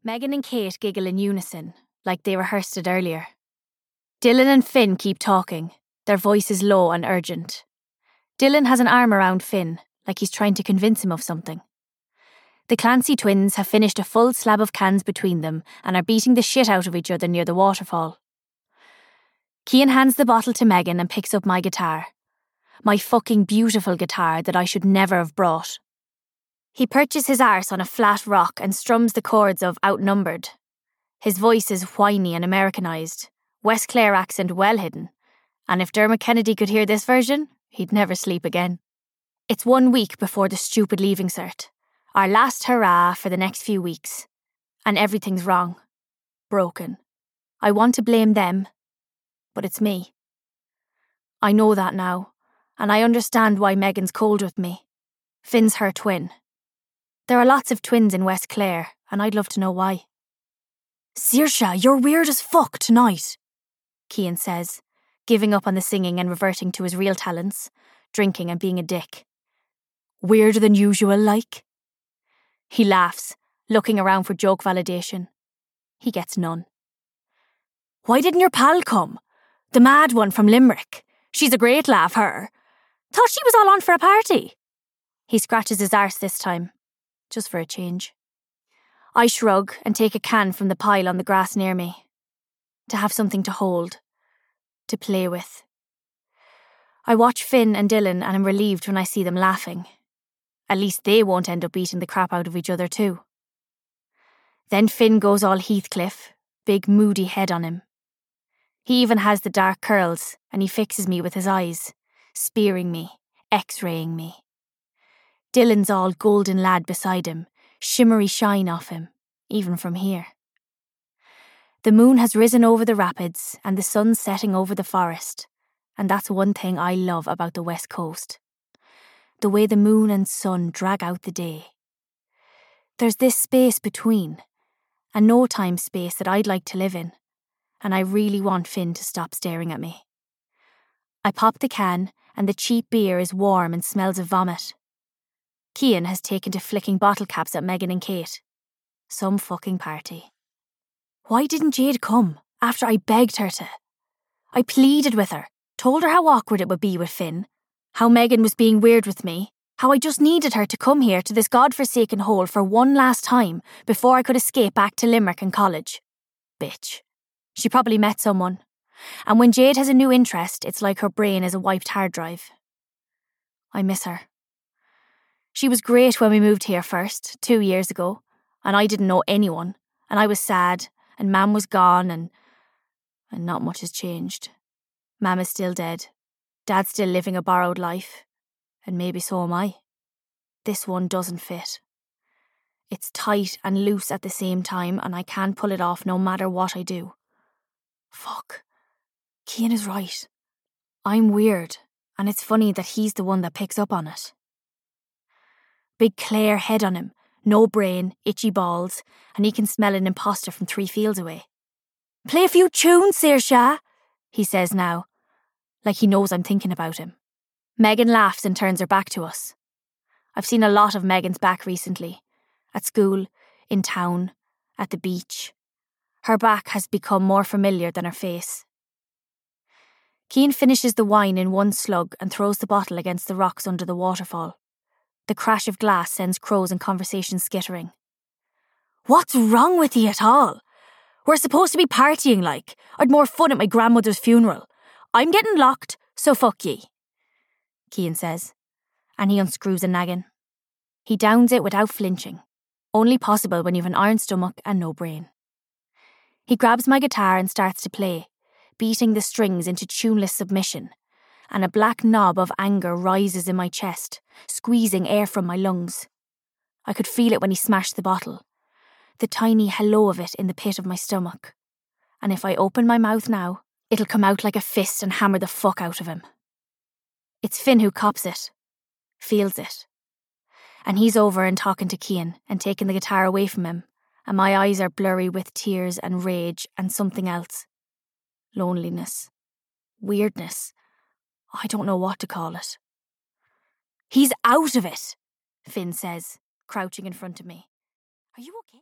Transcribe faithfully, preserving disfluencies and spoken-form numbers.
Megan and Kate giggle in unison, like they rehearsed it earlier. Dylan and Finn keep talking, their voices low and urgent. Dylan has an arm around Finn, like he's trying to convince him of something. The Clancy twins have finished a full slab of cans between them and are beating the shit out of each other near the waterfall. Cian hands the bottle to Megan and picks up my guitar. My fucking beautiful guitar that I should never have brought. He perches his arse on a flat rock and strums the chords of Outnumbered. His voice is whiny and Americanised, West Clare accent well hidden, and if Dermot Kennedy could hear this version, he'd never sleep again. It's one week before the stupid leaving cert, our last hurrah for the next few weeks, and everything's wrong, broken. I want to blame them, but it's me. I know that now, and I understand why Megan's cold with me. Finn's her twin. There are lots of twins in West Clare, and I'd love to know why. Saoirse, you're weird as fuck tonight, Cian says, giving up on the singing and reverting to his real talents, drinking and being a dick. Weirder than usual, like? He laughs, looking around for joke validation. He gets none. Why didn't your pal come? The mad one from Limerick. She's a great laugh, her. Thought she was all on for a party. He scratches his arse this time, just for a change. I shrug and take a can from the pile on the grass near me. To have something to hold. To play with. I watch Finn and Dylan and am relieved when I see them laughing. At least they won't end up beating the crap out of each other too. Then Finn goes all Heathcliff, big moody head on him. He even has the dark curls and he fixes me with his eyes, spearing me, x-raying me. Dylan's all golden lad beside him, shimmery shine off him, even from here. The moon has risen over the rapids and the sun's setting over the forest, and that's one thing I love about the West Coast. The way the moon and sun drag out the day. There's this space between, a no-time space that I'd like to live in, and I really want Finn to stop staring at me. I pop the can, and the cheap beer is warm and smells of vomit. Cian has taken to flicking bottle caps at Megan and Kate. Some fucking party. Why didn't Jade come, after I begged her to? I pleaded with her, told her how awkward it would be with Finn, how Megan was being weird with me, how I just needed her to come here to this godforsaken hole for one last time before I could escape back to Limerick and college. Bitch. She probably met someone. And when Jade has a new interest, it's like her brain is a wiped hard drive. I miss her. She was great when we moved here first, two years ago, and I didn't know anyone, and I was sad, and Mam was gone, and and not much has changed. Mam is still dead. Dad's still living a borrowed life, and maybe so am I. This one doesn't fit. It's tight and loose at the same time, and I can't pull it off no matter what I do. Fuck. Cian is right. I'm weird, and it's funny that he's the one that picks up on it. Big Clare head on him, no brain, itchy balls, and he can smell an imposter from three fields away. Play a few tunes, Saoirse, he says now, like he knows I'm thinking about him. Megan laughs and turns her back to us. I've seen a lot of Megan's back recently. At school, in town, at the beach. Her back has become more familiar than her face. Cian finishes the wine in one slug and throws the bottle against the rocks under the waterfall. The crash of glass sends crows and conversation skittering. What's wrong with ye at all? We're supposed to be partying like. I'd more fun at my grandmother's funeral. I'm getting locked, so fuck ye, Cian says, and he unscrews a naggin. He downs it without flinching, only possible when you've an iron stomach and no brain. He grabs my guitar and starts to play, beating the strings into tuneless submission, and a black knob of anger rises in my chest, squeezing air from my lungs. I could feel it when he smashed the bottle, the tiny hello of it in the pit of my stomach. And if I open my mouth now, it'll come out like a fist and hammer the fuck out of him. It's Finn who cops it, feels it. And he's over and talking to Cian and taking the guitar away from him, and my eyes are blurry with tears and rage and something else. Loneliness. Weirdness. I don't know what to call it. He's out of it, Finn says, crouching in front of me. Are you okay?